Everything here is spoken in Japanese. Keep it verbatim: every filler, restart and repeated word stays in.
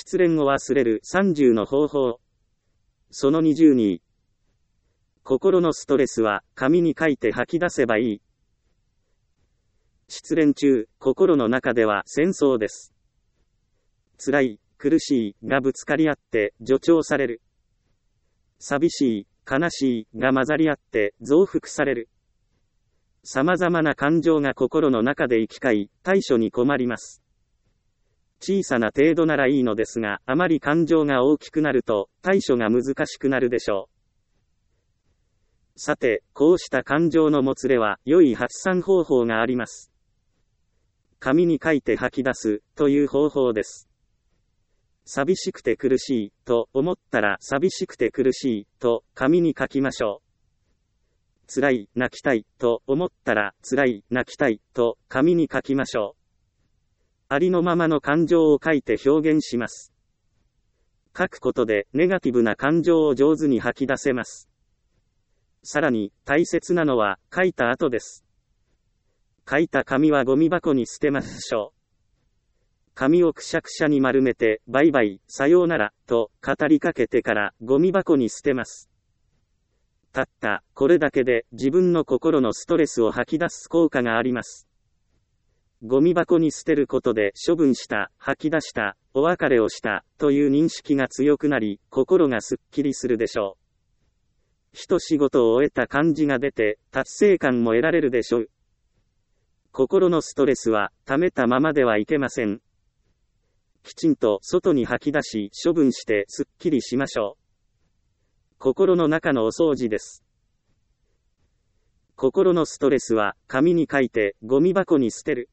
失恋を忘れるさんじゅうの方法。そのにじゅうに。心のストレスは紙に書いて吐き出せばいい。失恋中、心の中では戦争です。辛い、苦しいがぶつかり合って助長される。寂しい、悲しいが混ざり合って増幅される。様々な感情が心の中で行き交い、対処に困ります。小さな程度ならいいのですが、あまり感情が大きくなると、対処が難しくなるでしょう。さて、こうした感情のもつれは、良い発散方法があります。紙に書いて吐き出す、という方法です。寂しくて苦しい、と思ったら寂しくて苦しい、と紙に書きましょう。辛い、泣きたい、と思ったら辛い、泣きたい、と紙に書きましょう。ありのままの感情を書いて表現します。書くことでネガティブな感情を上手に吐き出せます。さらに大切なのは書いた後です。書いた紙はゴミ箱に捨てましょう。紙をくしゃくしゃに丸めてバイバイ、さようなら、と語りかけてからゴミ箱に捨てます。たったこれだけで自分の心のストレスを吐き出す効果があります。ゴミ箱に捨てることで処分した、吐き出した、お別れをしたという認識が強くなり、心がすっきりするでしょう。一仕事を終えた感じが出て、達成感も得られるでしょう。心のストレスは溜めたままではいけません。きちんと外に吐き出し処分してすっきりしましょう。心の中のお掃除です。心のストレスは紙に書いてゴミ箱に捨てる。